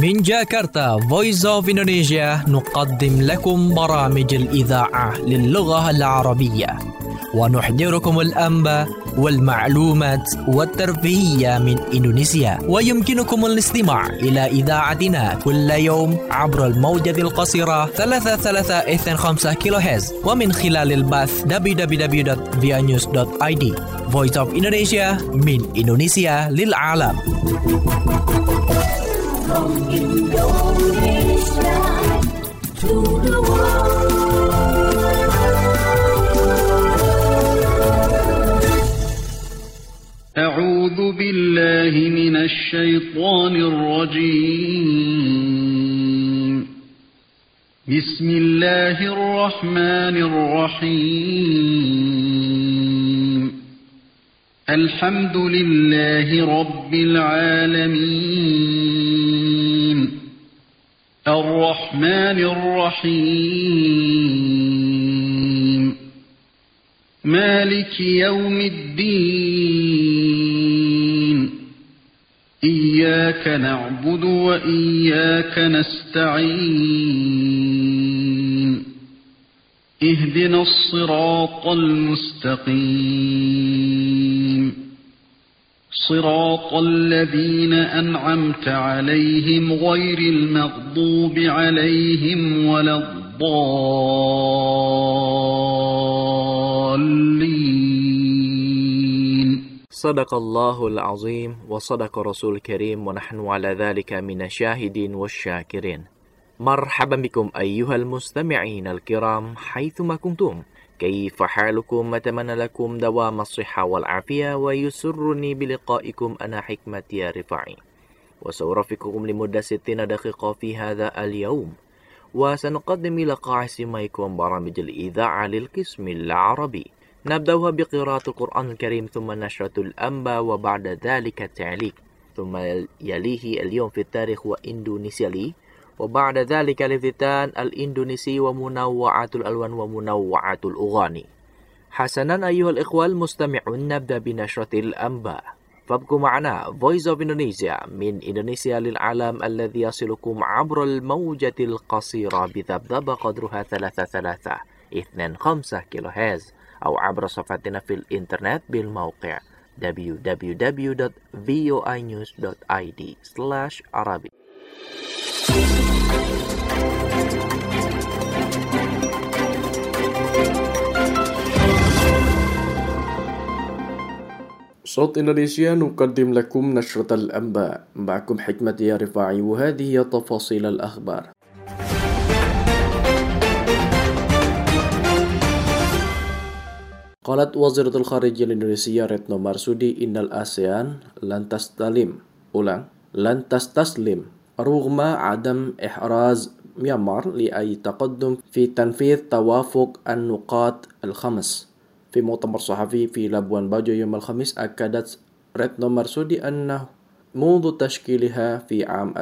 من جاكرتا Voice of Indonesia نقدم لكم برامج الإذاعة للغة العربية ونحضركم الأنباء والمعلومات والترفيهية من إندونيسيا. ويمكنكم الاستماع إلى إذاعتنا كل يوم عبر الموجة القصيرة 3325 كيلوهرتز ومن خلال البث www.vianews.id. Voice of Indonesia من إندونيسيا للعالم. From Indonesia to the world. أعوذ بالله من الشيطان الرجيم. بسم الله الرحمن الرحيم. الحمد لله رب العالمين. الرحمن الرحيم. مالك يوم الدين. إياك نعبد وإياك نستعين. اهدنا الصراط المستقيم. صراط الذين أنعمت عليهم غير المغضوب عليهم ولا الضالين. صدق الله العظيم وصدق رسول الكريم ونحن على ذلك من الشاهدين والشاكرين. مرحبا بكم أيها المستمعين الكرام حيثما كنتم. كيف حالكم؟ أتمنى لكم دوام الصحة والعافية ويسرني بلقائكم أنا حكمة يا رفاعي وسأرافقكم لمدة 60 دقيقة في هذا اليوم وسنقدم إلى قاع سماعكم برامج الإذاعة للقسم العربي. نبدأها بقراءة القرآن الكريم ثم نشرة الأنباء وبعد ذلك التعليق ثم يليه اليوم في التاريخ وإندونيسيا لي وبعد ذلك الافتتان الإندونيسي ومنوعات الألوان ومنوعات الأغاني. حسنا أيها الإخوة المستمعون، نبدأ بنشرة الأنباء. فابقوا معنا Voice of Indonesia من إندونيسيا للعالم الذي يصلكم عبر الموجة القصيرة بذبذبة قدرها 3325 كيلوهرتز أو عبر صفحتنا في الإنترنت بالموقع www.voinews.id/Arabic. صوت إندونيسيا نقدم لكم نشرة الأنباء. معكم حكمة يا رفاعي وهذه هي تفاصيل الأخبار. قالت وزيرة الخارجية الإندونيسية ريتنو مارسودي إن الآسيان لن تستسلم رغم عدم إحراز ميانمار لأي تقدم في تنفيذ توافق النقاط الخمس. في مؤتمر صحفي في لابوان باجو يوم الخميس أكدت ريتنو مارسودي أنه منذ تشكيلها في عام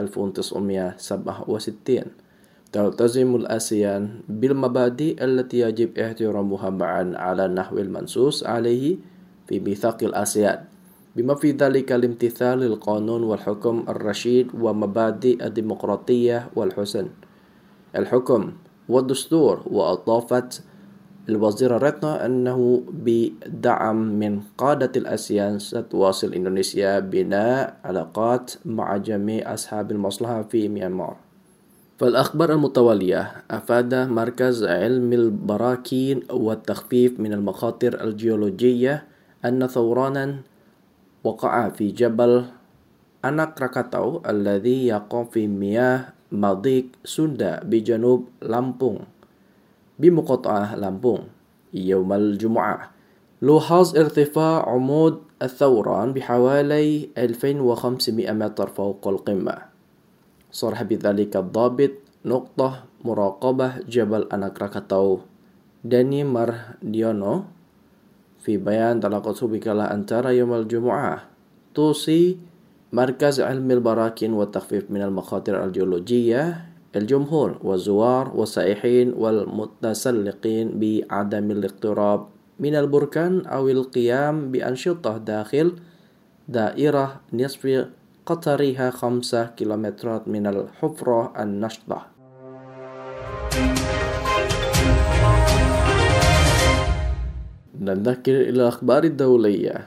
1967 تلتزم الآسيان بالمبادئ التي يجب احترامها معا على النحو المنصوص عليه في ميثاق الآسيان، بما في ذلك الامتثال للقانون والحكم الرشيد ومبادئ الديمقراطية والحسن الحكم والدستور. وأضافت الوزيرة ريتنو أنه بدعم من قادة الآسيان ستواصل إندونيسيا بناء علاقات مع جميع أصحاب المصلحة في ميانمار. فالأخبار المتوالية أفاد مركز علم البراكين والتخفيف من المخاطر الجيولوجية أن ثورانا وقع في جبل أناك راكاتاو الذي يقع في مياه مضيق سوندا بجنوب لامبونغ بمقاطعة لامبونغ يوم الجمعة. لوحظ ارتفاع عمود الثوران بحوالي 2500 متر فوق القمة. صرح بذلك الضابط نقطة مراقبة جبل أناك راكاتاو داني مارديونو في بيان تلقته بكالة أنتارا يوم الجمعة. توصي مركز علم البراكين والتخفيف من المخاطر الجيولوجية الجمهور والزوار والسائحين والمتسلقين بعدم الاقتراب من البركان أو القيام بأنشطة داخل دائرة نصف قطرها 5 كيلومترات من الحفرة النشطة. ننتقل إلى الأخبار الدولية.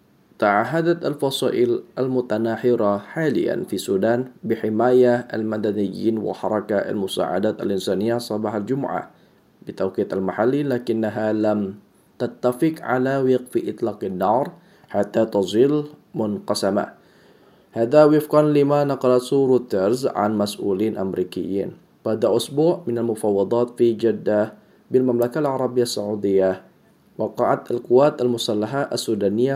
تعهدت الفصائل المتناحرة حاليا في السودان بحماية المدنيين وحركة المساعدات الإنسانية صباح الجمعة بتوقيت المحلي، لكنها لم تتفق على وقف إطلاق النار حتى تظل منقسمة. هذا وفقا لما نقلته رويترز عن مسؤولين أمريكيين. بعد أسبوع من المفاوضات في جدة بالمملكة العربية السعودية، وقعت القوات المسلحة السودانية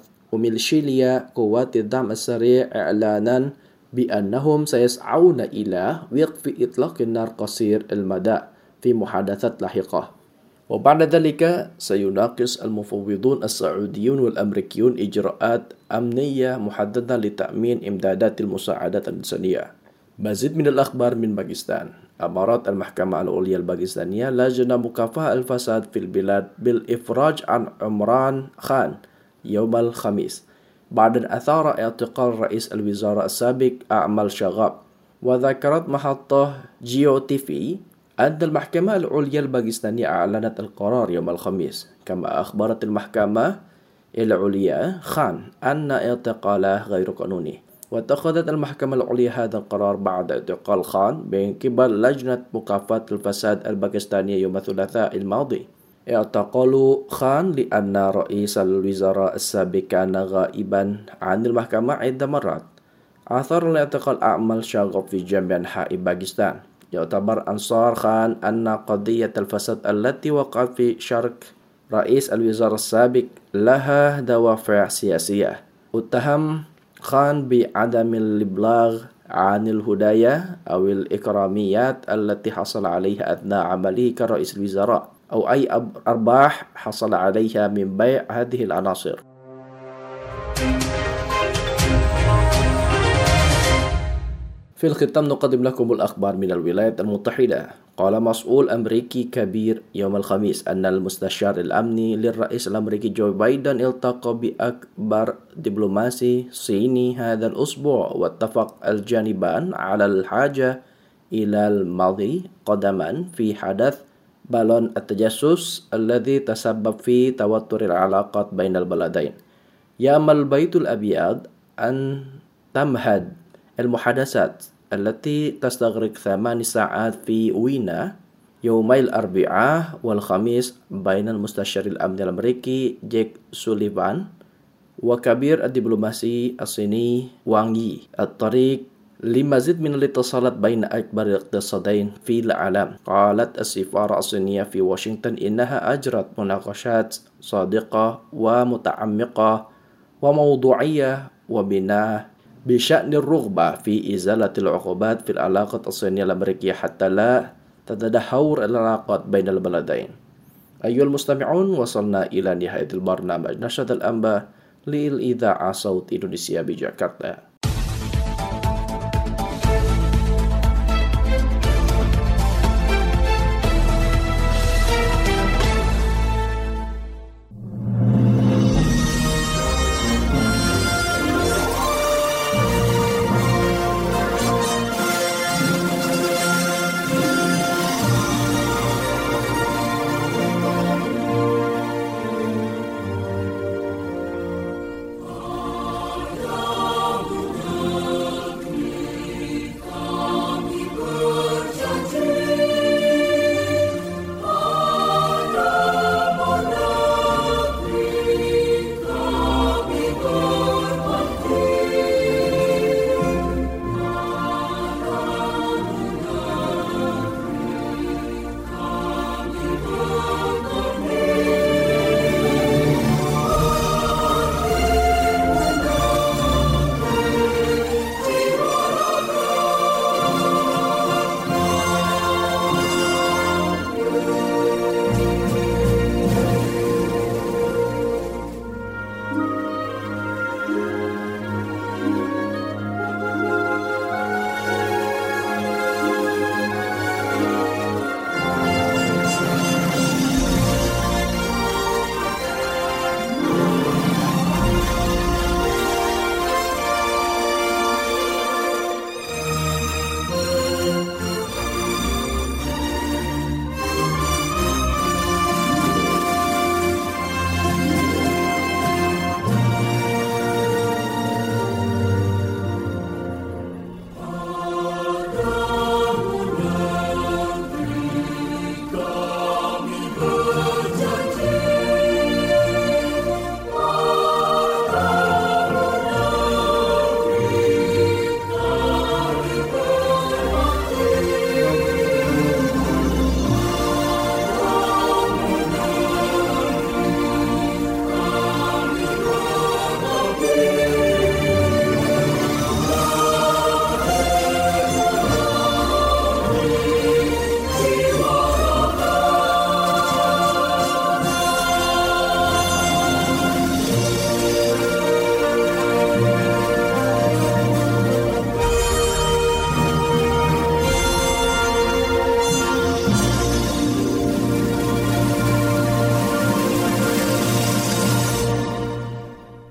وميليشيا قوات الدعم السريع إعلانا بأنهم سيسعون إلى وقف إطلاق النار قصير المدى في محادثات لاحقة. وبعد ذلك سيناقش المفوضون السعوديون والأمريكيون إجراءات أمنية محددة لتأمين إمدادات المساعدات الإنسانية. مزيد من الأخبار من باكستان. أمرت المحكمة العليا الباكستانية لجنة مكافحة الفساد في البلاد بالإفراج عن عمران خان يوم الخميس بعد أن أثار اعتقال رئيس الوزراء السابق أعمال شغاب. وذكرت محطة جيو تي في أن المحكمة العليا الباكستانية أعلنت القرار يوم الخميس. كما أخبرت المحكمة العليا خان أن اعتقاله غير قانوني. واتخذت المحكمة العليا هذا القرار بعد اعتقال خان من قبل لجنة مكافحة الفساد الباكستانية يوم الثلاثاء الماضي. اعتقلوا خان لأن رئيس الوزراء السابق كان غائبا عن المحكمة عدة مرات. أثار الاعتقال أعمال شغب في جميع أنحاء باكستان. يعتبر أنصار خان أن قضية الفساد التي وقعت في شرق رئيس الوزراء السابق لها دوافع سياسية. اتهم خان بعدم الإبلاغ عن الهدايا أو الإكراميات التي حصل عليها أثناء عمله كرئيس الوزراء، أو أي أرباح حصل عليها من بيع هذه العناصر. في الختام نقدم لكم الأخبار من الولايات المتحدة. قال مسؤول أمريكي كبير يوم الخميس أن المستشار الأمني للرئيس الأمريكي جو بايدن التقى بأكبر دبلوماسي صيني هذا الأسبوع، واتفق الجانبان على الحاجة إلى المضي قدما في حدث بالون التجسس الذي تسبب في توتر العلاقات بين البلدين. يأمل البيت الأبيض أن تمهد المحادثات التي تستغرق 8 ساعات في وينا يومي الأربعاء والخميس بين المستشار الأمني الأمريكي جيك سوليفان وكبير الدبلوماسي الصيني وانغ يي الطريق لمزيد من الاتصالات بين أكبر الاقتصادين في العالم. قالت السفارة الصينية في واشنطن إنها أجرت مناقشات صادقة ومتعمقة وموضوعية وبناء بشأن الرغبة في إزالة العقوبات في العلاقة الصينية الأمريكية حتى لا تتدهور العلاقات بين البلدين. أيها المستمعون، وصلنا إلى نهاية البرنامج نشرة الأنباء للإذاعة صوت إندونيسيا بجاكرتا.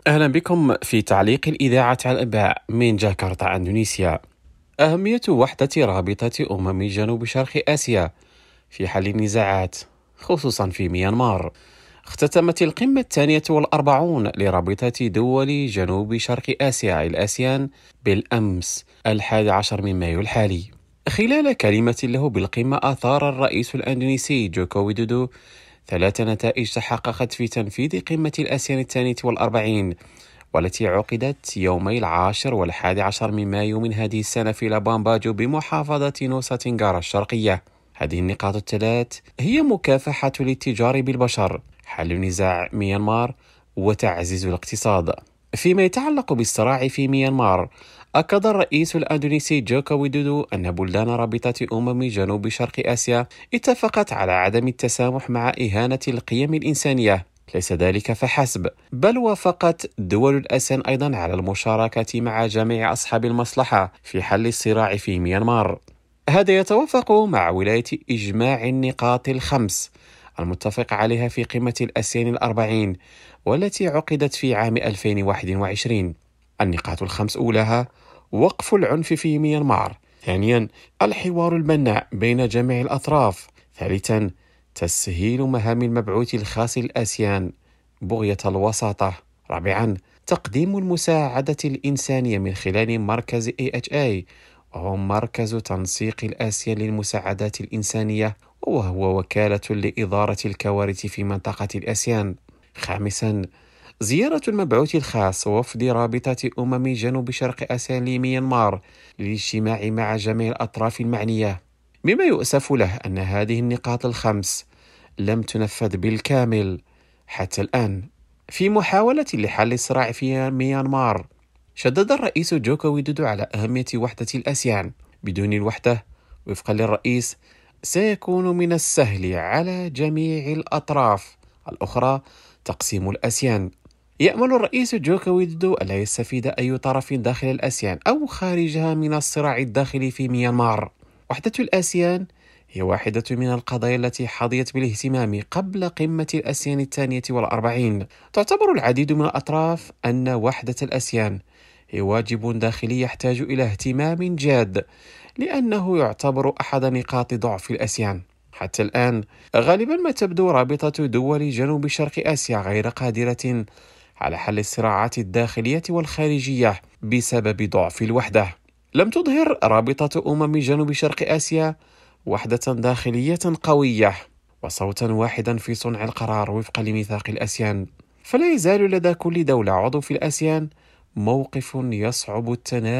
أهلا بكم في تعليق الإذاعة على الأنباء من جاكرتا إندونيسيا. أهمية وحدة رابطة جنوب شرق آسيا في حل النزاعات خصوصا في ميانمار. اختتمت القمة 42 لرابطة دول جنوب شرق آسيا الآسيان بالأمس 11 من مايو الحالي. خلال كلمة له بالقمة أثار الرئيس الأندونيسي جوكو ويدودو 3 نتائج تحققت في تنفيذ قمة الآسيان 42 والتي عقدت يومي 10 و11 من مايو من هذه السنة في لابوان باجو بمحافظة نوسا تنغارا الشرقية. هذه النقاط الثلاث هي مكافحة الاتجار بالبشر، حل نزاع ميانمار، وتعزيز الاقتصاد. فيما يتعلق بالصراع في ميانمار، أكد الرئيس الأندونيسي جوكو ويدودو أن بلدان رابطة جنوب شرق آسيا اتفقت على عدم التسامح مع إهانة القيم الإنسانية. ليس ذلك فحسب، بل وافقت دول الآسيان أيضا على المشاركة مع جميع أصحاب المصلحة في حل الصراع في ميانمار. هذا يتوافق مع ولاية إجماع النقاط الخمس المتفق عليها في قمة الآسيان 40 والتي عقدت في عام 2021. النقاط الخمس أولاها وقف العنف في ميانمار، ثانيا الحوار البناء بين جميع الأطراف، ثالثا تسهيل مهام المبعوث الخاص للآسيان بغية الوساطة، رابعا تقديم المساعدة الإنسانية من خلال مركز AHA وهو مركز تنسيق الآسيان للمساعدات الإنسانية وهو وكالة لإدارة الكوارث في منطقة الآسيان، خامسا زيارة المبعوث الخاص وفد رابطة جنوب شرق آسيا لميانمار للاجتماع مع جميع الأطراف المعنية. مما يؤسف له أن هذه النقاط الخمس لم تنفذ بالكامل حتى الآن. في محاولة لحل الصراع في ميانمار، شدد الرئيس جوكو ويدودو على أهمية وحدة الآسيان. بدون الوحدة وفقا للرئيس سيكون من السهل على جميع الأطراف الأخرى تقسيم الآسيان. يأمل الرئيس جوكو ويدودو ألا يستفيد أي طرف داخل الآسيان أو خارجها من الصراع الداخلي في ميانمار. وحدة الآسيان هي واحدة من القضايا التي حظيت بالاهتمام قبل قمة الآسيان 42. تعتبر العديد من الأطراف أن وحدة الآسيان هي واجب داخلي يحتاج إلى اهتمام جاد، لأنه يعتبر أحد نقاط ضعف الآسيان. حتى الآن غالبا ما تبدو رابطة دول جنوب شرق آسيا غير قادرة على حل الصراعات الداخلية والخارجية بسبب ضعف الوحدة. لم تظهر رابطة جنوب شرق آسيا وحدة داخلية قوية وصوتا واحدا في صنع القرار وفقا لميثاق الآسيان. فلا يزال لدى كل دولة عضو في الآسيان موقف يصعب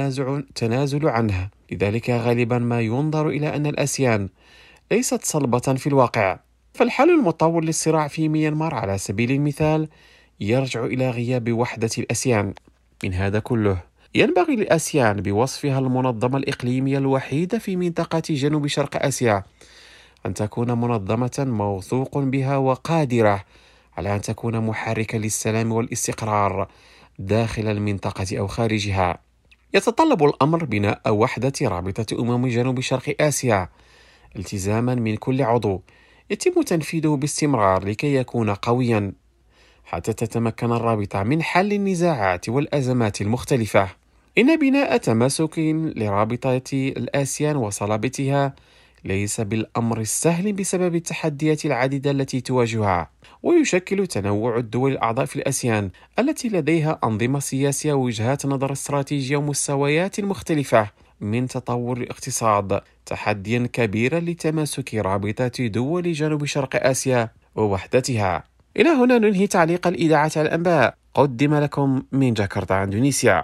التنازل عنه. لذلك غالبا ما ينظر إلى أن الآسيان ليست صلبة في الواقع. فالحل المطول للصراع في ميانمار على سبيل المثال يرجع إلى غياب وحدة الآسيان. من هذا كله ينبغي للآسيان بوصفها المنظمة الإقليمية الوحيدة في منطقة جنوب شرق آسيا أن تكون منظمة موثوق بها وقادرة على أن تكون محركة للسلام والاستقرار داخل المنطقة أو خارجها. يتطلب الأمر بناء وحدة رابطة جنوب شرق آسيا التزاما من كل عضو يتم تنفيذه باستمرار لكي يكون قويا حتى تتمكن الرابطة من حل النزاعات والأزمات المختلفة. إن بناء تماسك لرابطة الآسيان وصلابتها ليس بالأمر السهل بسبب التحديات العديدة التي تواجهها، ويشكل تنوع الدول الأعضاء في الآسيان التي لديها أنظمة سياسية ووجهات نظر استراتيجية ومستويات مختلفة من تطور الاقتصاد تحديا كبيرا لتماسك رابطة دول جنوب شرق آسيا ووحدتها. إلى هنا ننهي تعليق الإذاعة على الأنباء، قدم لكم من جاكرتا إندونيسيا.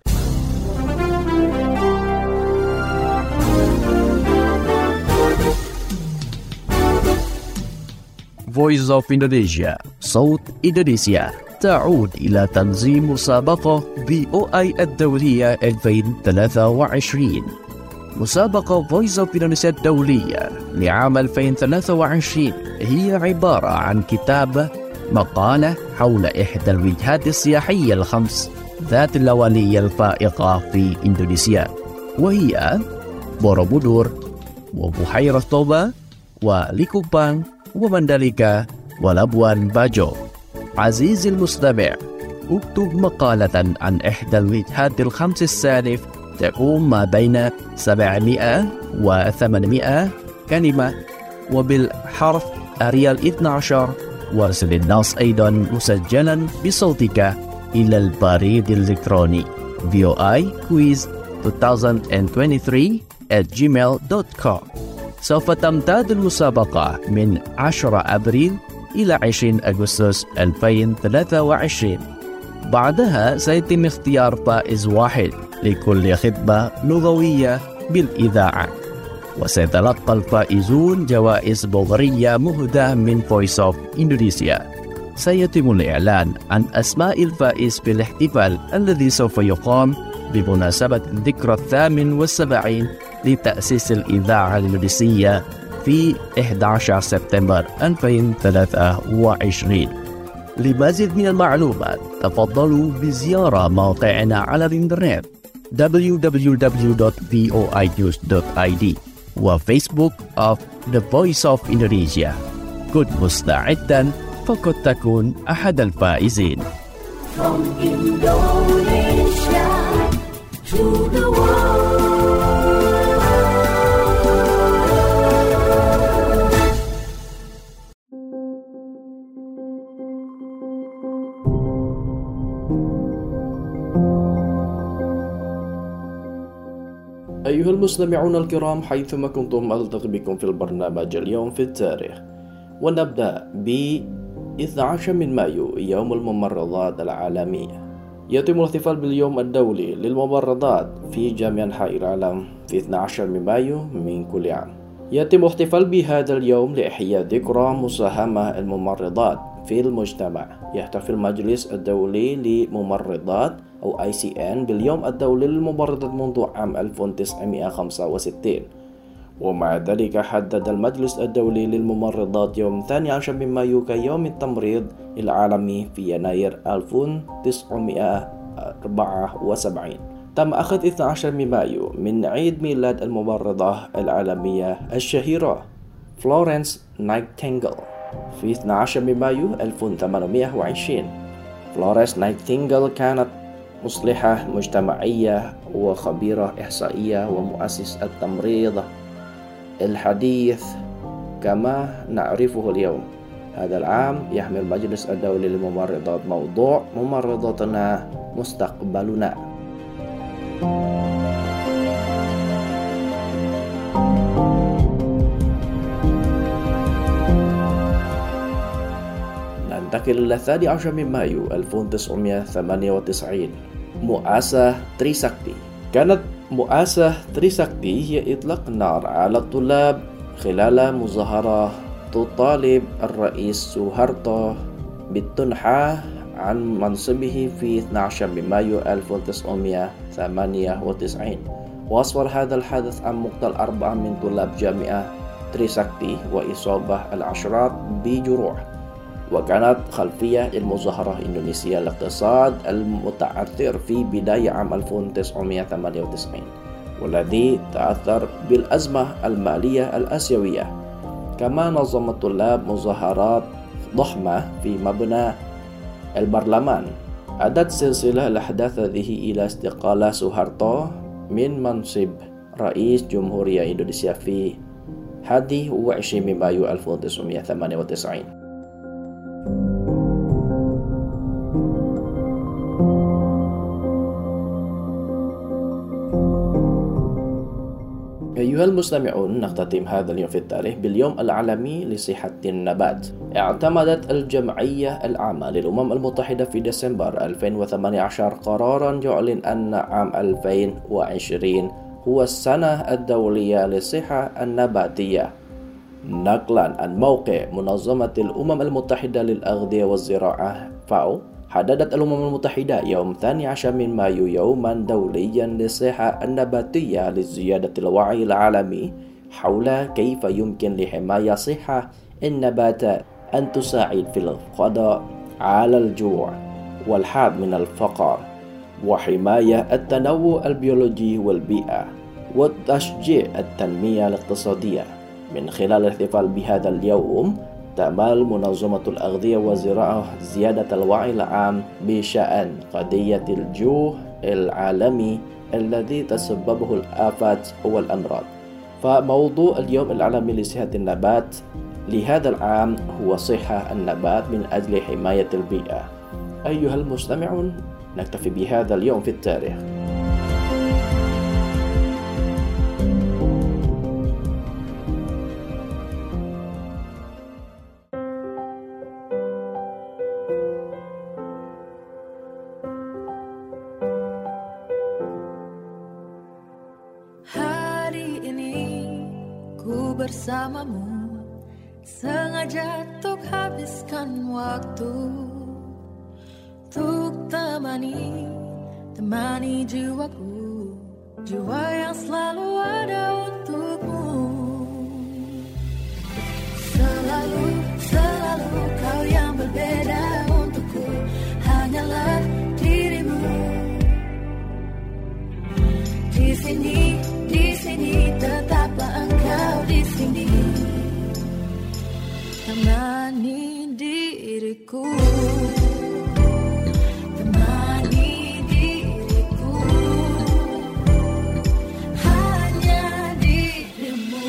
Voice of Indonesia, صوت إندونيسيا، تعود إلى تنظيم مسابقة VOI الدولية 2023. مسابقة Voice of Indonesia الدولية لعام 2023 هي عبارة عن كتاب مقالة حول إحدى الوجهات السياحية الخمس ذات اللوانية الفائقة في إندونيسيا، وهي بوروبودور وبحيرة توبا وليكوبان ومنداليكا ولابوان باجو. عزيزي المستمع، اكتب مقالة عن إحدى الوجهات الخمس السالف تقوم ما بين 700 و 800 كلمة وبالحرف أريال 12. وارسل النص أيضا مسجلا بصوتك إلى البريد الإلكتروني voiquiz2023@gmail.com. سوف تمتد المسابقة من 10 أبريل إلى 20 أغسطس 2023. بعدها سيتم اختيار فائز واحد لكل خطبة لغوية بالإذاعة، وسيتلقى الفائزون جوائز بورية مهداة من Voice of Indonesia. سيتم الإعلان عن أسماء الفائز في الاحتفال الذي سوف يقام بمناسبة الذكرى 78 لتأسيس الإذاعة الإندونيسية في 11 سبتمبر 2023. لمزيد من المعلومات تفضلوا بزيارة موقعنا على الإنترنت www.voinews.id وفيسبوك of The Voice of Indonesia. كن مستعدا فقد تكون أحد الفائزين. From Indonesia to the world. أيها المستمعون الكرام، حيثما كنتم ألتقي بكم في البرنامج اليوم في التاريخ، ونبدأ ب 12 من مايو يوم الممرضات العالمية. يتم الاحتفال باليوم الدولي للممرضات في جميع أنحاء العالم في 12 من مايو من كل عام. يتم الاحتفال بهذا اليوم لإحياء ذكرى مساهمة الممرضات في المجتمع. يحتفل المجلس الدولي للممرضات أو ICN باليوم الدولي للممرضات منذ عام 1965، ومع ذلك حدد المجلس الدولي للممرضات يوم 12 من مايو كيوم التمريض العالمي في يناير 1974. تم أخذ 12 من مايو من عيد ميلاد الممرضة العالمية الشهيرة فلورنس نايتنجل في 12 من مايو 1820. فلورنس نايتنجل كانت مصلحة مجتمعية وخبيرة إحصائية ومؤسس التمريض الحديث كما نعرفه اليوم. هذا العام يحمل المجلس الدولي للممرضات موضوع ممرضتنا مستقبلنا. ننتقل إلى 13 من مايو 1998. مؤاساة تريساكتي. كانت مؤاساة تريساكتي هي إطلاق النار على الطلاب خلال مظاهرة تطالب الرئيس سوهارتو بالتنحى عن منصبه في 12 من مايو 1998. وأسفر هذا الحدث عن مقتل 4 من طلاب جامعة تريساكتي وإصابة العشرات بجروح. وكانت خلفية المظاهرة إندونيسيا الاقتصاد المتعثر في بداية عام 1998، والذي تأثر بالأزمة المالية الآسيوية. كما نظم الطلاب مظاهرات ضخمة في مبنى البرلمان. أدت سلسلة الأحداث هذه إلى استقالة سوهارتو من منصب رئيس جمهورية إندونيسيا في 21 من مايو 1998. أيها المستمعون، نختتم هذا اليوم في التاريخ باليوم العالمي لصحة النبات. اعتمدت الجمعية العامة للأمم المتحدة في ديسمبر 2018 قراراً يعلن أن عام 2020 هو السنة الدولية للصحة النباتية. نقلاً عن موقع منظمة الأمم المتحدة للأغذية والزراعة FAO، حددت الأمم المتحدة يوم 12 من مايو يوماً دولياً للصحة النباتية لزيادة الوعي العالمي حول كيف يمكن لحماية صحة النباتات أن تساعد في القضاء على الجوع والحد من الفقر وحماية التنوع البيولوجي والبيئة وتشجيع التنمية الاقتصادية. من خلال الاحتفال بهذا اليوم تأمل منظمة الأغذية والزراعة زيادة الوعي العام بشأن قضية الجوع العالمي الذي تسببه الآفات والأمراض. فموضوع اليوم العالمي لصحة النبات لهذا العام هو صحة النبات من أجل حماية البيئة. أيها المستمعون، نكتفي بهذا اليوم في التاريخ. Bersamamu sengaja untuk habiskan waktu, untuk temani jiwaku, jiwa yang selalu ada untukmu. Selalu kau yang berbeda untukku, hanyalah dirimu. Di sini tetaplah engkau di sini, temani diriku, temani diriku, hanya dirimu,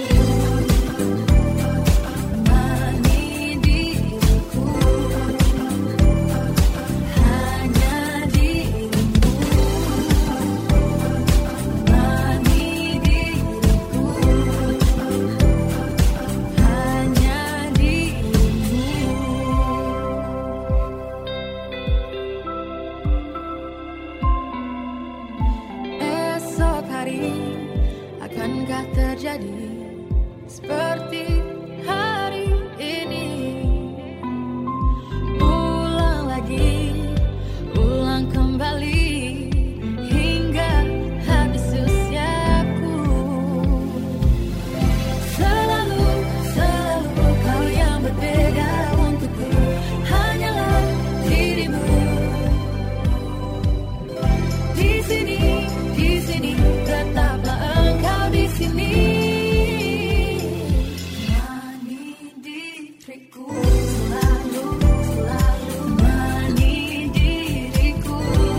temani diriku, hanya dirimu, temani diriku, hanya dirimu. Esok hari akankah terjadi seperti hari ini? Ulang lagi, ulang kembali hingga habis usiaku. Selalu kau yang berbeda untukku, hanyalah dirimu. Di sini tetaplah engkau di sini, temani diriku, selalu temani diriku,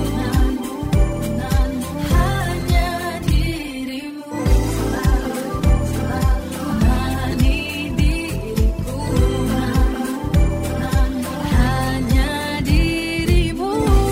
hanya dirimu, selalu temani diriku, hanya dirimu.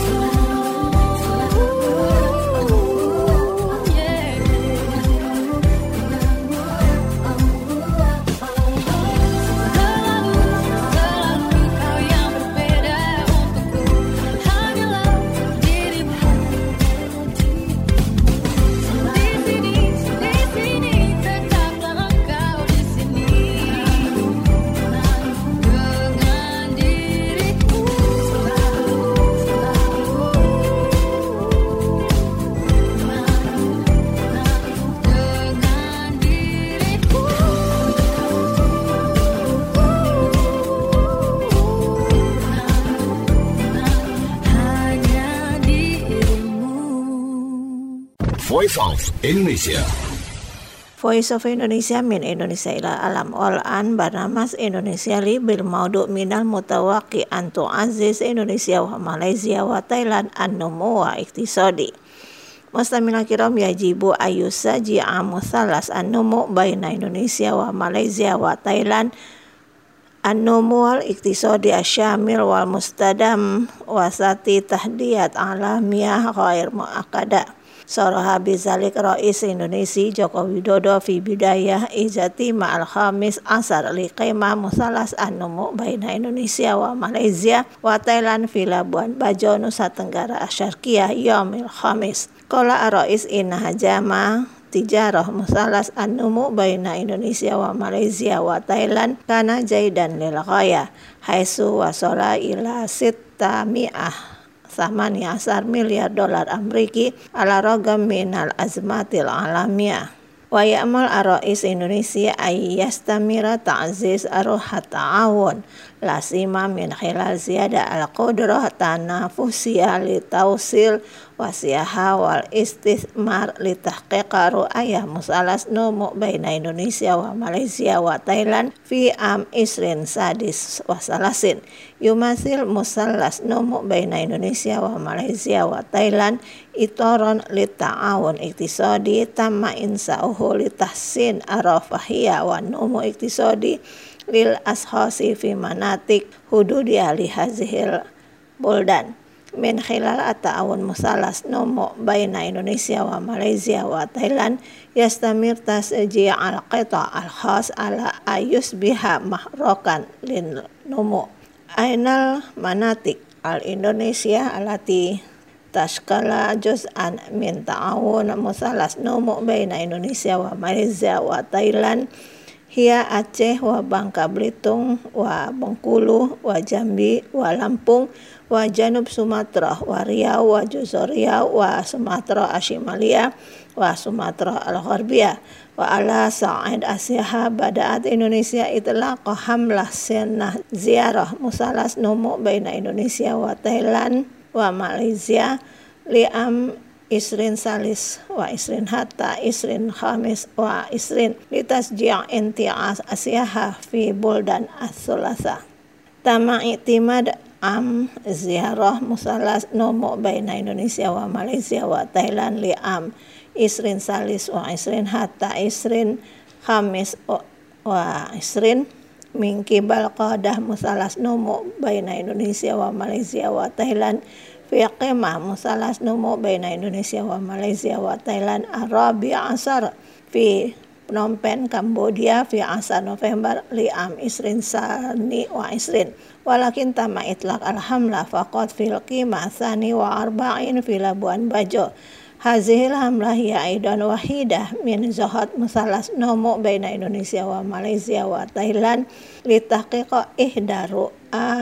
Voice of Indonesia. Voice of Indonesia min Indonesia ila alam والآن برنامج إندونيسيا بالموضوع من المتوقع أن تعزز إندونيسيا وماليزيا وتايلاند النمو الاقتصادي. مستمعينا الكرام، يجب أن يسجل مثلث النمو بين إندونيسيا وماليزيا وتايلاند النمو الاقتصادي الشامل والمستدام وسط تحديات عالمية غير مؤكدة. صرح بذلك رئيس إندونيسيا جوكو ويدودو في بداية اجتماع الخامس عشر لقمة مثلث النمو بين إندونيسيا وماليزيا وتايلاند في لابوان باجو نوسا تنggara الشرقية يوم الخميس. قال الرئيس إن هجم تجارة مثلث النمو بين إندونيسيا وماليزيا وتايلاند كان جيدا للغاية، حيث وصل إلى 618 مليار دولار أمريكي على الرغم من الأزمات العالمية. Wa ya'mal ar-rais Indonesia ay yastamira ta'ziz ar-ruh ta'awun lasima min khilal ziyada al-qudrah tanafusiyah li tawsil wasiyaha wal istithmar li tahqiqa ru'ayah musalas numu baina Indonesia wa Malaysia wa Thailand fi am isrin sadis wa salasin yumasil musallas numu baina Indonesia wa Malaysia wa Thailand itoron li ta'awun iktisadi tamma insa'uhu li tahsin arafahiyah wa numu iktisadi lil ashasi fi manatik hududi ahli hazihil buldan min khilal at-ta'awun musalas numu baina Indonesia wa Malaysia wa Thailand yastamir tasji' al-qita' al-khas ala ayus biha mahrokan lin numu ainal manatik al-Indonesia alati tashkala juz'an min ta'awun musalas numu baina Indonesia wa Malaysia wa Thailand hiya Aceh wa Bangka Belitung wa Bengkulu wa Jambi wa Lampung wa Janub Sumatera wa Riau wa Juzur Riau wa Sumatera Ashimalia wa Sumatera Al-Gharbiyah wa ala sa'id Asyaha bada'at Indonesia itlaqa hamlah senah ziarah musalas numu baina Indonesia wa Thailand wa Malaysia li'am isrin salis wa isrin hatta isrin khamis wa isrin litasji' inti'as asyaha fi buldan as-sulasa tama i'timad am ziarah musalas numu baina Indonesia wa Malaysia wa Thailand li am isrin salis wa isrin hatta isrin khamis wa isrin min kibal qadah musalas numu baina Indonesia wa Malaysia wa Thailand fi qimah musalas numu baina Indonesia wa Malaysia wa Thailand Arabi asar fi Phnom Penh Cambodia fi asar November li am isrin sani wa isrin walakin tama itlaq alhamlah faqat fil qimah sani wa arba'in fi Labuan Bajo hazihil hamlah ya aidan wahidah min zahat musalas numu baina Indonesia wa Malaysia wa Thailand li tahqiqa ihdaru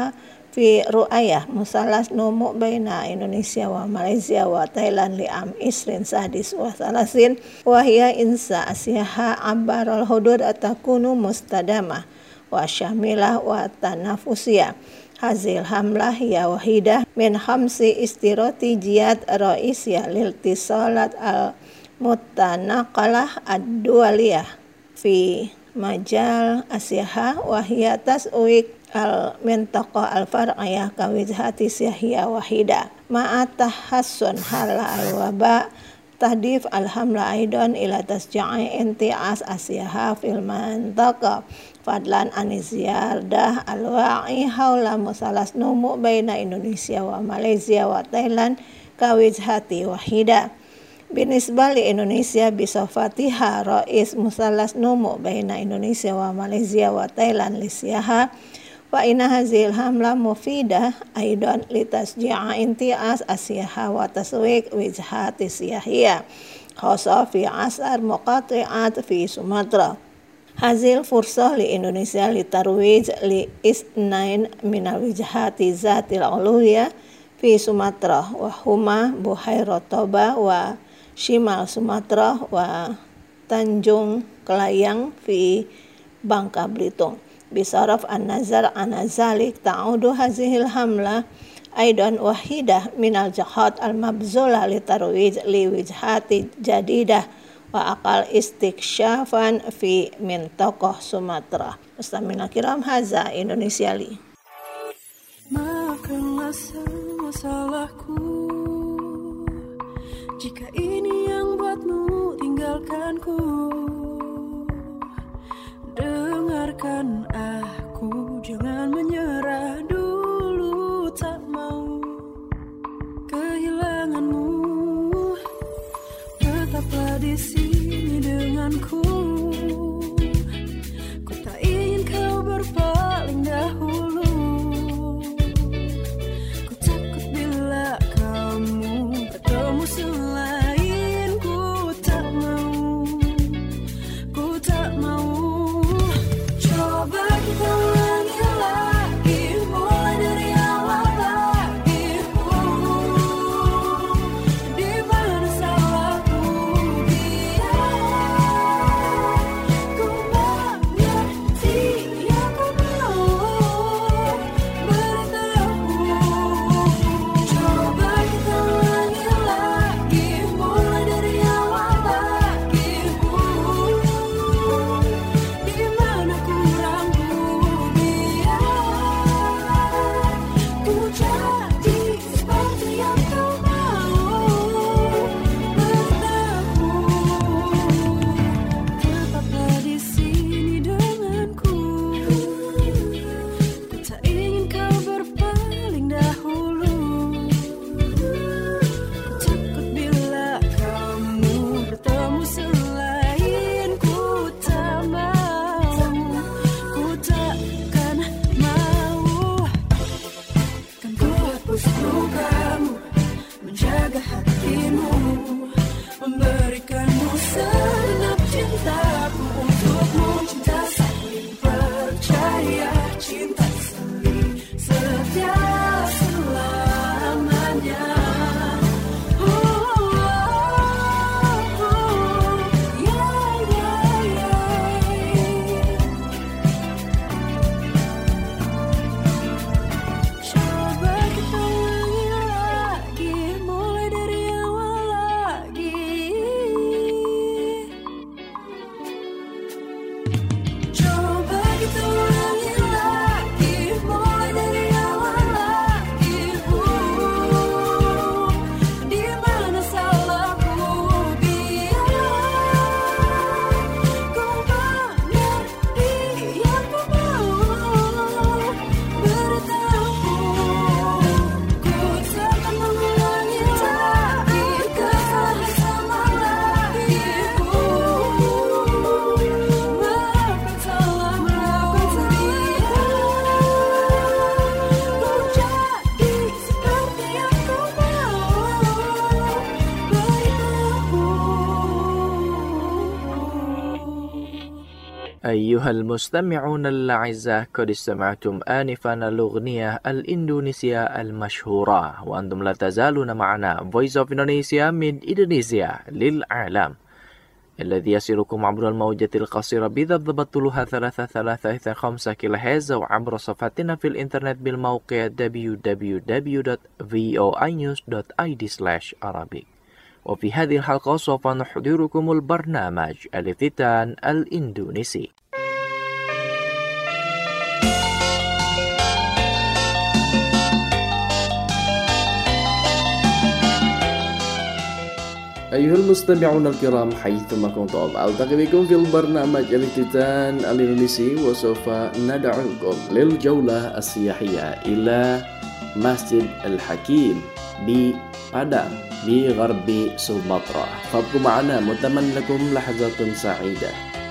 fi ru'ayah musalas numu baina Indonesia wa Malaysia wa Thailand li am isrin sadis wa salasin wa hiya insa asyaha abbarul hudud atakunu mustadamah wa syamilah wa tanafusiyah hazil hamlah ya wahidah min khamsi istiratijiyat ra'isiyah lil tisalat al mutanaqalah ad-dualiyah fi majal asyaha wa hiya tas'uik al-mintaqah al-far'iyah kawijhati siyahiyah wahida ma'atahassun hala al-waba tahdif al-hamla aidan ila tasja'i inti'as asyaha fil mantaqah fadlan aniziyardah al-wa'i hawla musalas numu baina Indonesia wa Malaysia wa Thailand kawijhati wahida binisbah li Indonesia bisofatiha ra'is musalas numu baina Indonesia wa Malaysia wa Thailand li siyaha wa inna hazil hamla mufidah aidan li tasji'a inti'as asyaha wa taswiq wijhati siyahiyah khasa fi asar muqati'at fi Sumatera hazil fursah li Indonesia li tarwij li isnain minal wijhati zatil uluhiyah fi Sumatera wa huma Buhairat Toba wa Shimal Sumatera wa Tanjung Kelayang fi Bangka Belitung bisaraf an-nazar anazalik ta'udu hazihil hamla aidan wahidah minal jahat al-mabzula li tarwij li wijhati jadidah wa aqal istiksyafan fi mintaqah Sumatera. Mustamina kiram haza Indonesia li. Maafkanlah semua salahku jika ini yang buatmu tinggalkanku. Dengarkan aku, jangan menyerah dulu, tak mau kehilanganmu. Tetaplah di sini denganku. Ku tak ingin kau berpaling dahulu. Ku takut bila kamu bertemu selain. Ku tak mau. Coba kita ulangi lagi. seluruh kamu, menjaga hatimu, memberikanmu segenap cintaku untukmu. Cinta saling percaya, cinta saling setia selamanya. أيها المستمعون الأعزاء، قد استمعتم آنفا الأغنية الإندونيسية المشهورة، وأنتم لا تزالون معنا Voice of Indonesia من إندونيسيا للعالم، الذي يصلكم عبر الموجة القصيرة بضبط طولها 335 كيلوهرتز، وعبر صفحتنا في الإنترنت بالموقع www.voinews.id/Arabic. وفي هذه الحلقة سوف نحضركم البرنامج الافتتان الإندونيسي. أيها المستمعون الكرام حيثما كنتم، ألتقي بكم في البرنامج الافتتان الإندونيسي، وسوف ندعوكم للجولة السياحية إلى مسجد الحكيم ببادang بغرب سومطرة. فابقوا معنا، متمنى لكم لحظات سعيدة.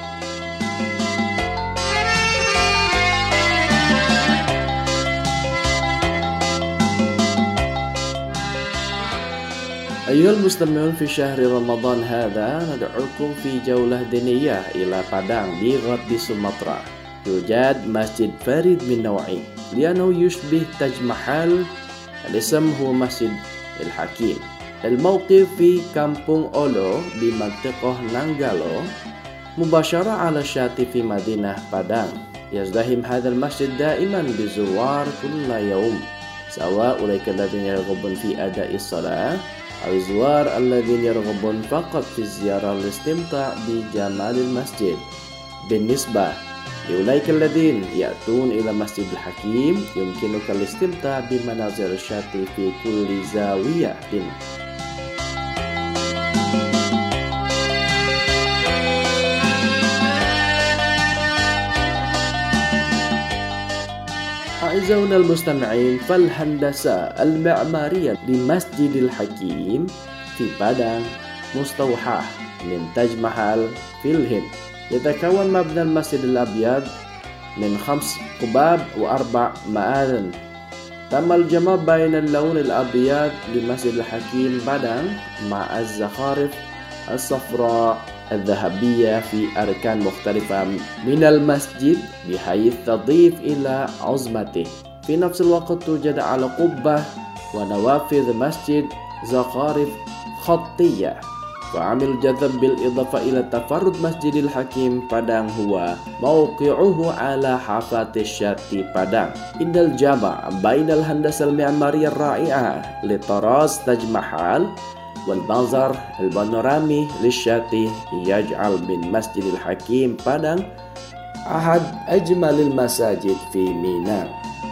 أيها المستمعون، في شهر رمضان هذا ندعوكم في جولة دينية إلى بادang بغرب سومطرة. يوجد مسجد فريد من نوعه لأنه يشبه تاج محل. الاسم هو مسجد الحكيم. الموقف في كامبونغ أولو بمنطقة نانغالو مباشرة على الشاطئ في مدينة بادang. يزدحم هذا المسجد دائما بزوار كل يوم، سواء أولئك الذين يرغبون في أداء الصلاة أو الزوار الذين يرغبون فقط في الزيارة للاستمتاع بجمال المسجد. بالنسبة لأولئك الذين يأتون إلى مسجد الحكيم يمكنك الاستمتاع بمناظر الشاطئ في كل زاوية. أعزائنا المستمعين، فالهندسة المعمارية لمسجد الحكيم في بادang مستوحاة من تاج محل في الهند. يتكون مبنى المسجد الأبيض من 5 قباب و4 مآذن. تم الجمع بين اللون الأبيض لمسجد الحكيم بادang مع الزخارف الصفراء الذهبية في أركان مختلفة من المسجد بحيث تضيف إلى عظمته. في نفس الوقت توجد على قبة ونوافذ مسجد زخارف خطية. وعامل جذب بالإضافة إلى تفرد مسجد الحكيم بادang هو موقعه على حافة الشاطئ بادang. إن الجمع بين الهندسة المعمارية الرائعة لطراز تاج محل والمنظر البانورامي للشاطئ يجعل من مسجد الحكيم بادang أحد أجمل المساجد في ميناء.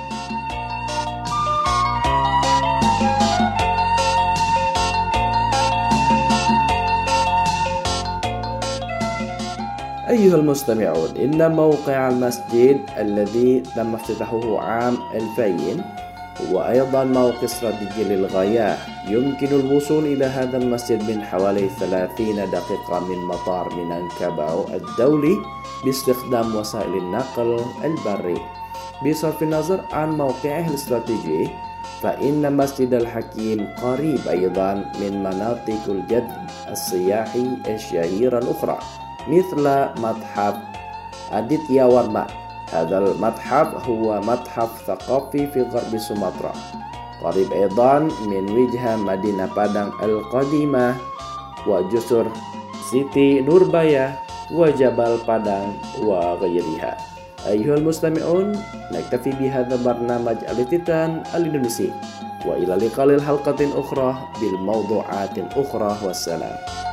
أيها المستمعون، إن موقع المسجد الذي تم افتتاحه عام 2000 هو أيضا موقع استراتيجي للغاية. يمكن الوصول إلى هذا المسجد من حوالي 30 دقيقة من مطار مينانكاباو الدولي باستخدام وسائل النقل البري. بصرف النظر عن موقعه الاستراتيجي، فإن مسجد الحكيم قريب أيضا من مناطق الجذب السياحي الشهيرة الأخرى مثل متحف أديتيا ورما. هذا المتحف هو متحف ثقافي في غرب سومطرة، قريب أيضا من وجهة مدينة بادang القديمة وجسر سيتي نوربايا وجبل بادang وغيرها. أيها المستمعون، نكتفي بهذا برنامج الافتتان الإندونيسي، وإلى لقاء الحلقة أخرى بالموضوعات أخرى، والسلام.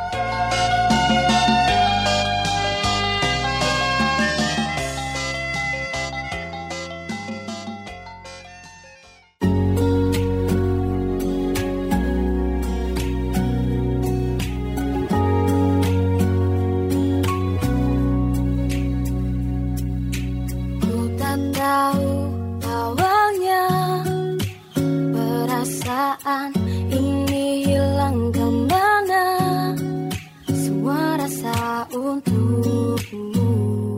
Ini hilang kemana, semua rasa untukmu,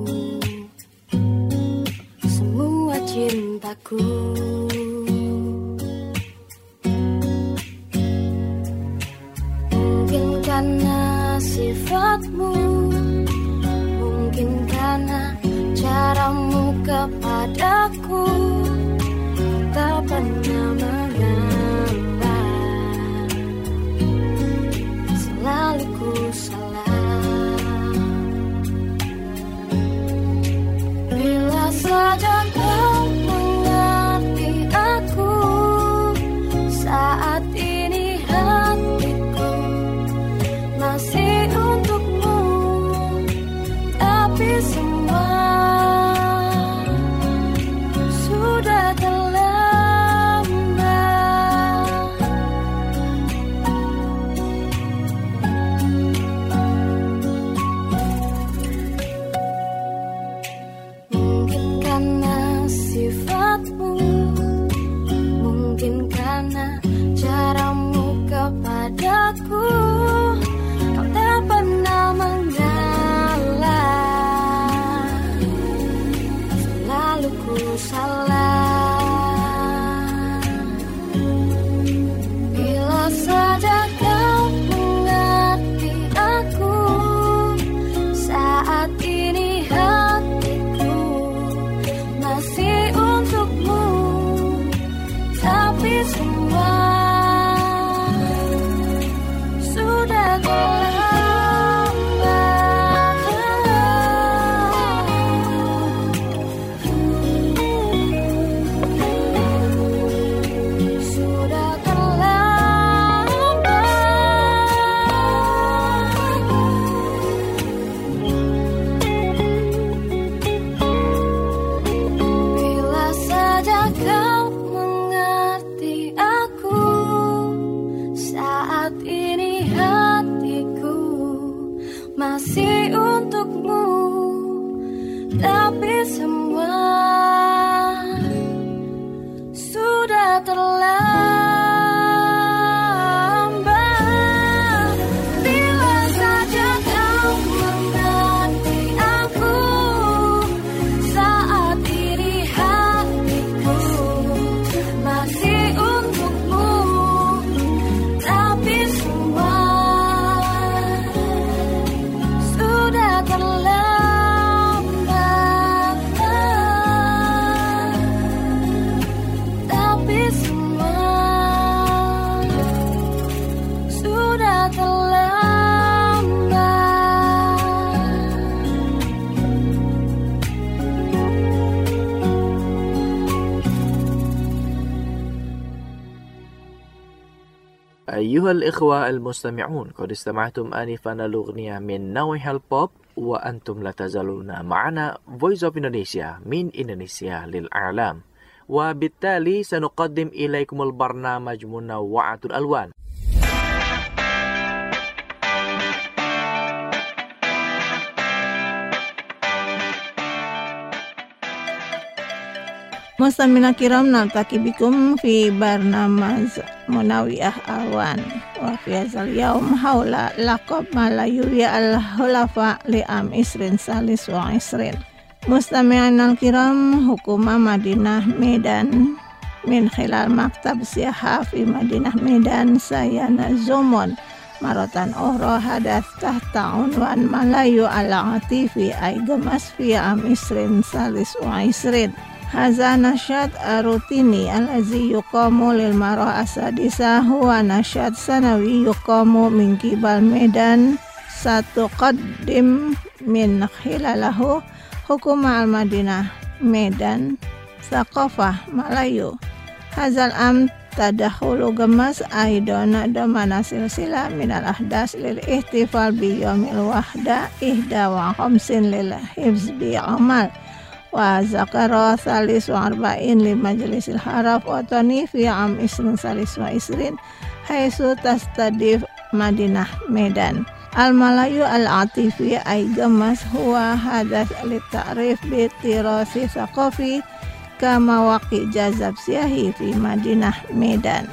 semua cintaku. Mungkin karena sifatmu, mungkin karena caramu kepadaku, tak pernah mengalah, selalu ku salah. Bila saja kau mengerti aku, saat ini hatiku masih untukmu, tapi semua sudah أيها الإخوة المستمعون، قد استمعتم آنفا الأغنية من نوع البوب، وأنتم لا تزالون معنا Voice of Indonesia من إندونيسيا للإعلام، وبالتالي سنقدم إليكم البرنامج منوعة الألوان. Mustamina kiram, naltaki bikum fi barnamaz munawiyah alwan wa fi hadzal yaum haula laqab malayuya al-hulafa li'am isrin salis wa isrin. Mustami'an al-kiram, Hukuma Madinah Medan min khilal maktab siaha fi Madinah Medan sayana zumon maratan ukhra hadath tahta unwan Malayu al-Atifi ay gamas fi am isrin salis wa isrin. Haza nasyad rutini alazi yuqamu lil mar'a asadisa huwa nasyad sanawi yuqamu min kibal Medan satu qaddim min khilalahu hukuma al-Madinah Medan Thaqafah Malayu. Hazal am tadakhulu gamas aidona domana silsila minal ahdas lil ihtifal bi yaumil wahda ihda wa khamsin lil hifz bi amal wa zakara salis wa arba'in li majlisil haraf wa tani fi am isrin salis wa isrin haisu tastadif Madinah Medan. Al-Malayu al-Atifi ay gamas huwa hadath li ta'rif bi tirasi thaqafi kama waqi jazab siahi fi Madinah Medan.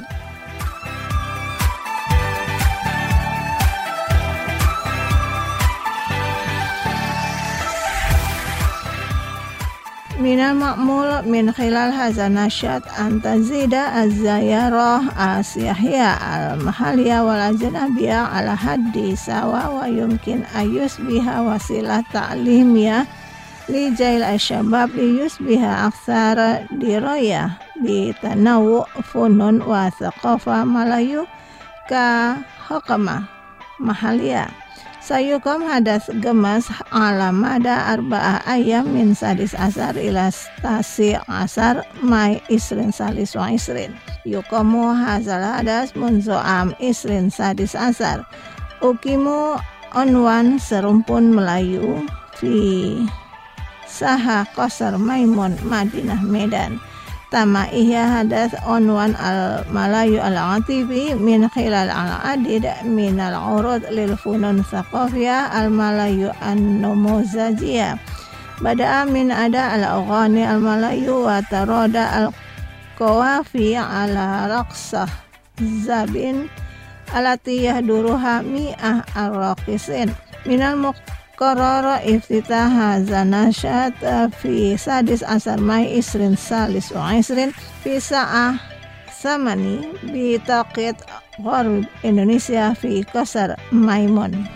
Minal ma'mul min khilal hazan nasyat antazida az-zayarah asiyahya al-mahaliyah wal ajnabiyah ala haddi sawa wa yumkin ayus biha wasilah ta'limiyah li jail ashabab li yusbiha aksara diraya bi tanawu funun wa thaqafa Malayu ka hukama mahaliyah. Sayukum hadas gemas alamada arba'ah ayam min sadis asar ila stasi asar mai isrin salis wa isrin. Yukamu hazal hadas munzo'am isrin sadis asar. Ukimu onwan serumpun Melayu fi saha Qasar Maimun Madinah Medan. Tama ihya hadas onwan al-Malayu al-Atifi min khilal al-adid min al-urud lil funun thaqafiyah al-Malayu an-numuzajiyah. Bada'a min ada al-aghani al-Malayu wa tarada al-qawafi ala raqsah zabin alati yahduruha mi'ah ar-raqisin minal qarara iftitah zanashat fi sadis asar mai isrin salis wa isrin fi sa'ah samani bi taqit gharb Indonesia fi Qasar Maimun.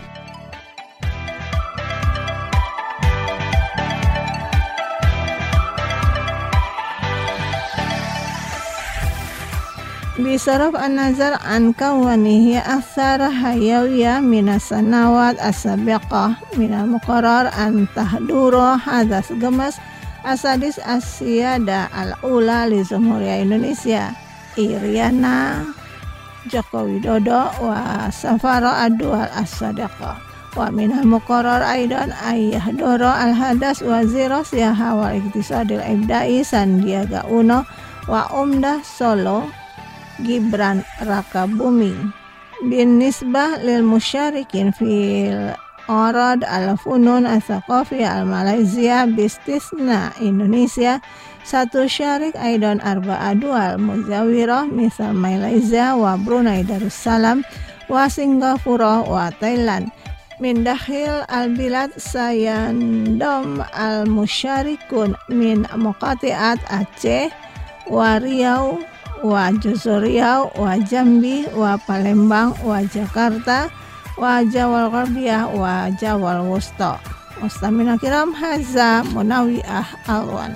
Bisaraf an-nazar an kawanihi athar hayawiyah minas sanawat as-sabiqah minal muqarrar an tahduro hadas gemas asadis asyada al-ula li Jamhuriyah Indonesia Iriana Joko Widodo wa safara ad-dual as-sadaqah wa minal muqarrar aidan ayahdoro al-hadas wazira siyaha wal iktisadil ibda'i Sandiaga Uno wa umdah Solo Gibran Rakabuming bin nisbah lil musyarikin fil arad al-funun al-thaqafiyah al-Malaysia bistisna Indonesia satu syarik aidan arba'a dual muzawirah misal Malaysia wa Brunei Darussalam wa Singapura wa Thailand min dakhil al-bilad sayandom al-musyarikun min muqati'at Aceh wa Riau wa Juzur Riau wa Jambi wa Palembang wa Jakarta wa Jawal Gharbiyah wa Jawal Wusta. Mustamina kiram haza Munawiah Alwan.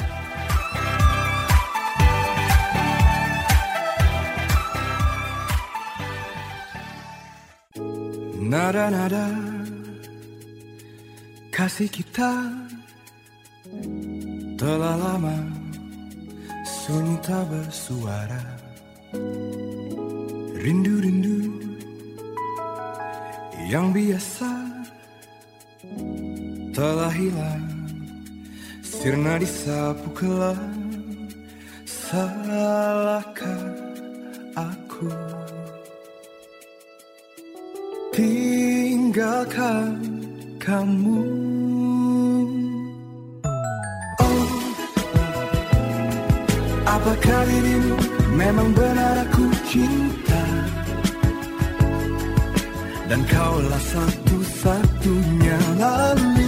Nada-nada kasih kita telah lama sunyi tak bersuara. Rindu-rindu yang biasa telah hilang, sirna disapu kelam. Salahkah aku tinggalkan kamu? Oh, apakah dirimu memang benar aku cinta? Dan kaulah satu-satunya, lalu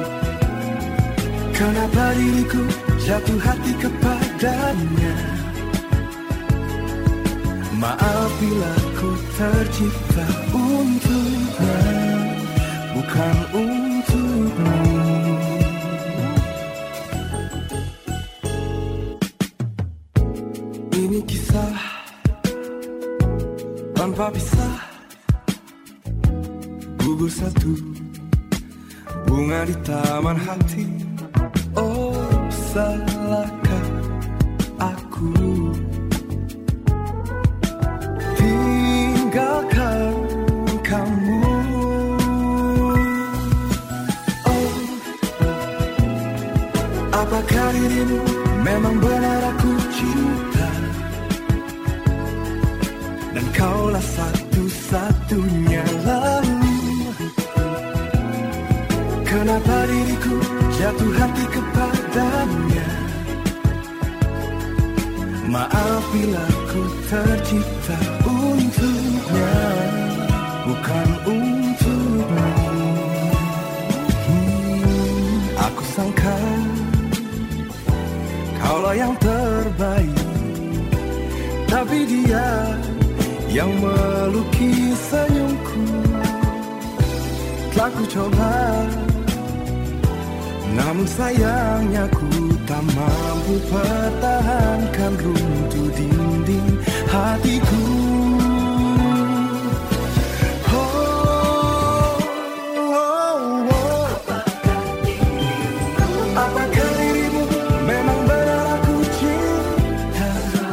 kenapa diriku jatuh hati kepadanya? Maaf bila ku tercipta untuknya, bukan untukmu. Ini kisah tanpa pisah, gugur satu bunga di taman hati. Oh, salahkah aku tinggalkan kamu? Oh, apakah dirimu memang benar aku cinta, dan kaulah satu-satunya? Lalu kenapa diriku jatuh hati kepadanya? Maaf bila ku tercipta untuknya, bukan untukmu. Aku sangka kaulah yang terbaik, tapi dia yang melukis senyumku. Telah ku coba, namun sayangnya ku tak mampu pertahankan runtuh dinding hatiku. Apakah dirimu memang benar aku cinta,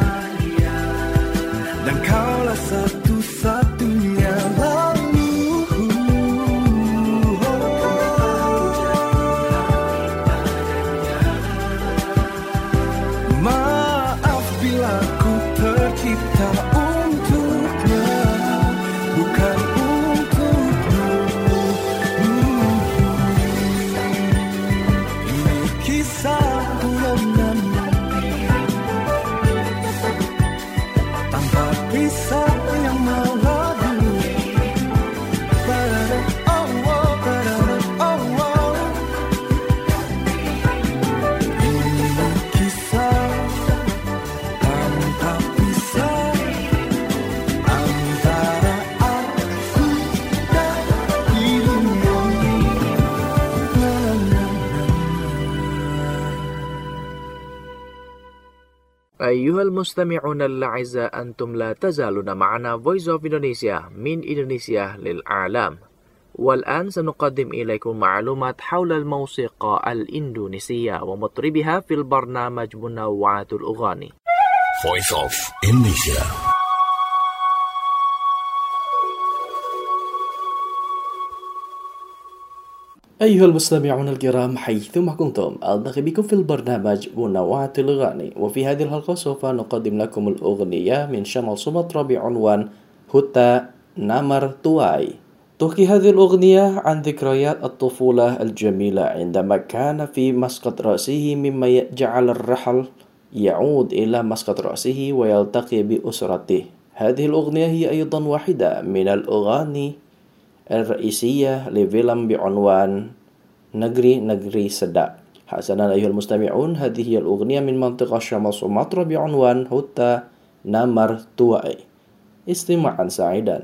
dan kaulah satu-satunya? أيها المستمعون الأعزاء، أنتم لا تزالون معنا Voice of Indonesia من إندونيسيا للعالم. والآن سنقدم إليكم معلومات حول الموسيقى الإندونيسية ومطربها في البرنامج منوعات الأغاني. Voice of Indonesia. أيها المستمعون الكرام حيثما كنتم، ألتقي بكم في البرنامج منوعات الأغاني، وفي هذه الحلقة سوف نقدم لكم الأغنية من شمال سومطرة بعنوان هوتا نامر تواي. تحكي هذه الأغنية عن ذكريات الطفولة الجميلة عندما كان في مسقط رأسه، مما يجعل الرحل يعود إلى مسقط رأسه ويلتقي بأسرته. هذه الأغنية هي أيضا واحدة من الأغاني الرئيسية لفيلم بعنوان نغري سداب. حسنا أيها المستمعون، هذه هي الأغنية من منطقة شمال سومطرة بعنوان هوتا نامر تواي. استماعا سعيدا.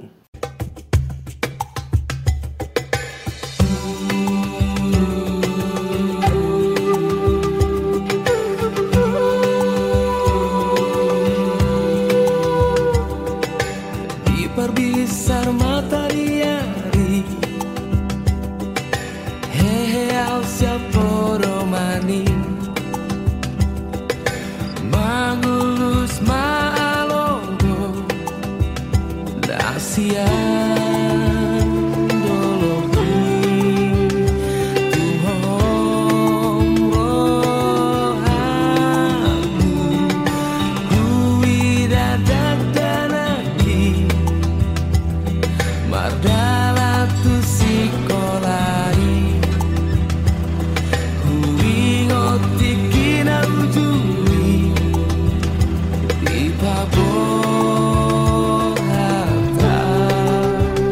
Diperbesar matahari, hehe alsia poromani, magulus maalongo, dasian dologi, tuhom rohamu, kuidadak danagi, mardala tu sikolari, hui ngotikina ujui, di pabor hata.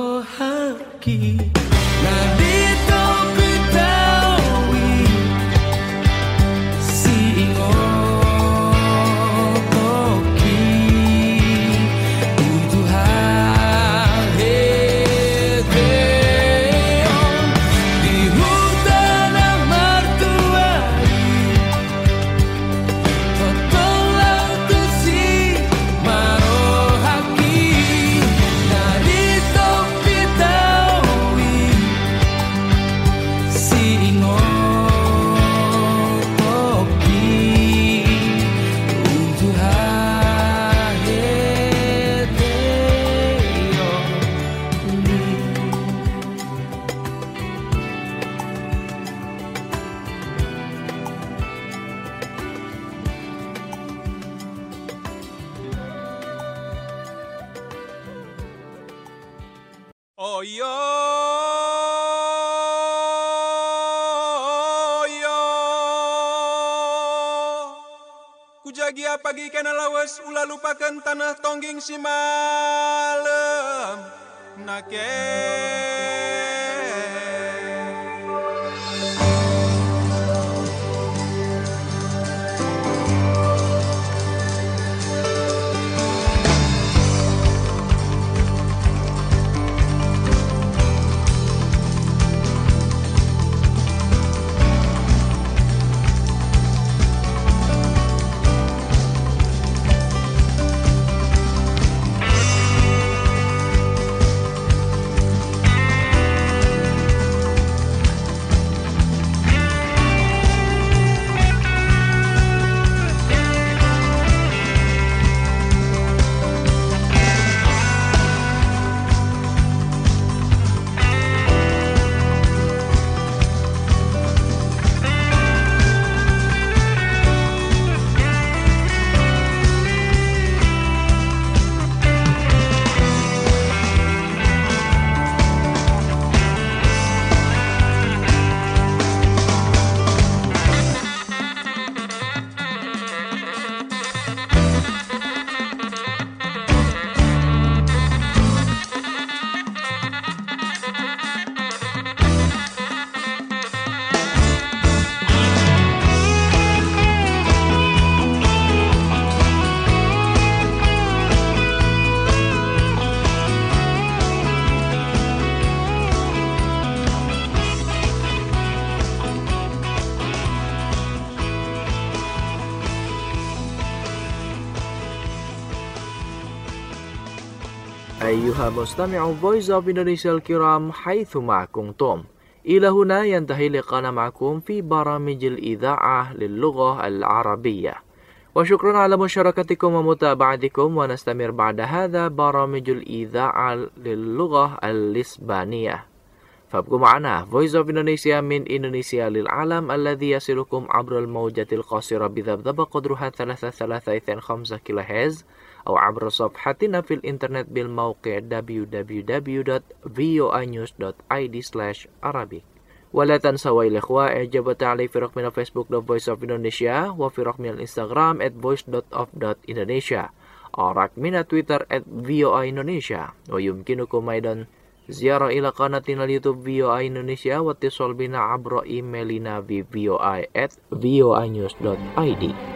marohaki Nadito bitawi si ingotoki Itu haheteon di hutan amartuari Totolau tu si marohaki Nadito bitawi si ingotoki Itu Oh yo yo Kujagi pagi kana lawas ulah lupakan tanah tongging si malam nake أيها مستمع Voice of Indonesia الكرام حيثما كنتم إلى هنا ينتهي لقاءنا معكم في برامج الإذاعة للغة العربية وشكرا على مشاركتكم ومتابعتكم ونستمر بعد هذا برامج الإذاعة للغة الإسبانية فابقوا معنا Voice of Indonesia من إندونيسيا للعالم الذي يصلكم عبر الموجة القصيرة بذبذبة قدرها 3.5 كيلوهرتز أو عبر صفحتنا في الإنترنت بالموقع www.voinews.id/arabic ولا تنسوا الإخوة إعجاب علي في رقمنا فيسبوك Voice of Indonesia وفي رقم الإنستغرام @voice.of.indonesia أو رقمنا تويتر @voa Indonesia ويمكنكم أيضا زيارة إلى قناتنا اليوتيوب VOA Indonesia واتصال بنا عبر إيميلنا في voa@voanews.id